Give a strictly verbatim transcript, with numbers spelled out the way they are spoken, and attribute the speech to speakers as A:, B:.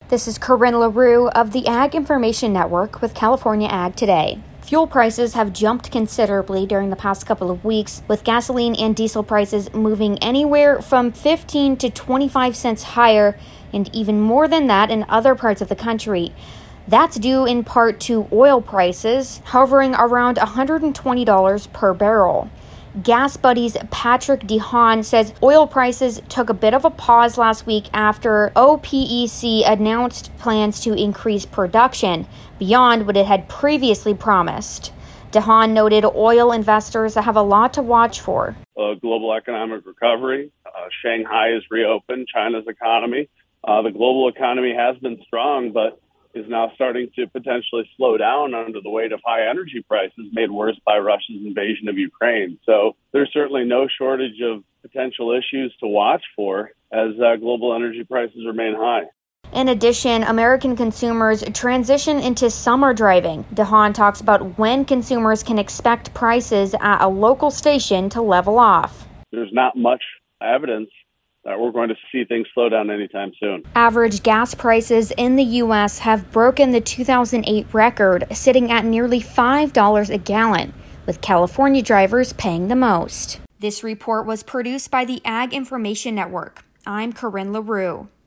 A: This is Corinne LaRue of the Ag Information Network with California Ag Today. Fuel prices have jumped considerably during the past couple of weeks, with gasoline and diesel prices moving anywhere from fifteen to twenty-five cents higher, and even more than that in other parts of the country. That's due in part to oil prices hovering around one hundred twenty dollars per barrel. Gas Buddy's Patrick DeHaan says oil prices took a bit of a pause last week after O P E C announced plans to increase production beyond what it had previously promised. DeHaan noted oil investors have a lot to watch for.
B: Uh, global economic recovery, uh, Shanghai is reopened, China's economy. Uh, the global economy has been strong, but is now starting to potentially slow down under the weight of high energy prices made worse by Russia's invasion of Ukraine. So there's certainly no shortage of potential issues to watch for as uh, global energy prices remain high.
A: In addition, American consumers transition into summer driving. DeHaan talks about when consumers can expect prices at a local station to level off.
B: There's not much evidence that we're going to see things slow down anytime soon.
A: Average gas prices in the U S have broken the two thousand eight record, sitting at nearly five dollars a gallon, with California drivers paying the most. This report was produced by the Ag Information Network. I'm Corinne LaRue.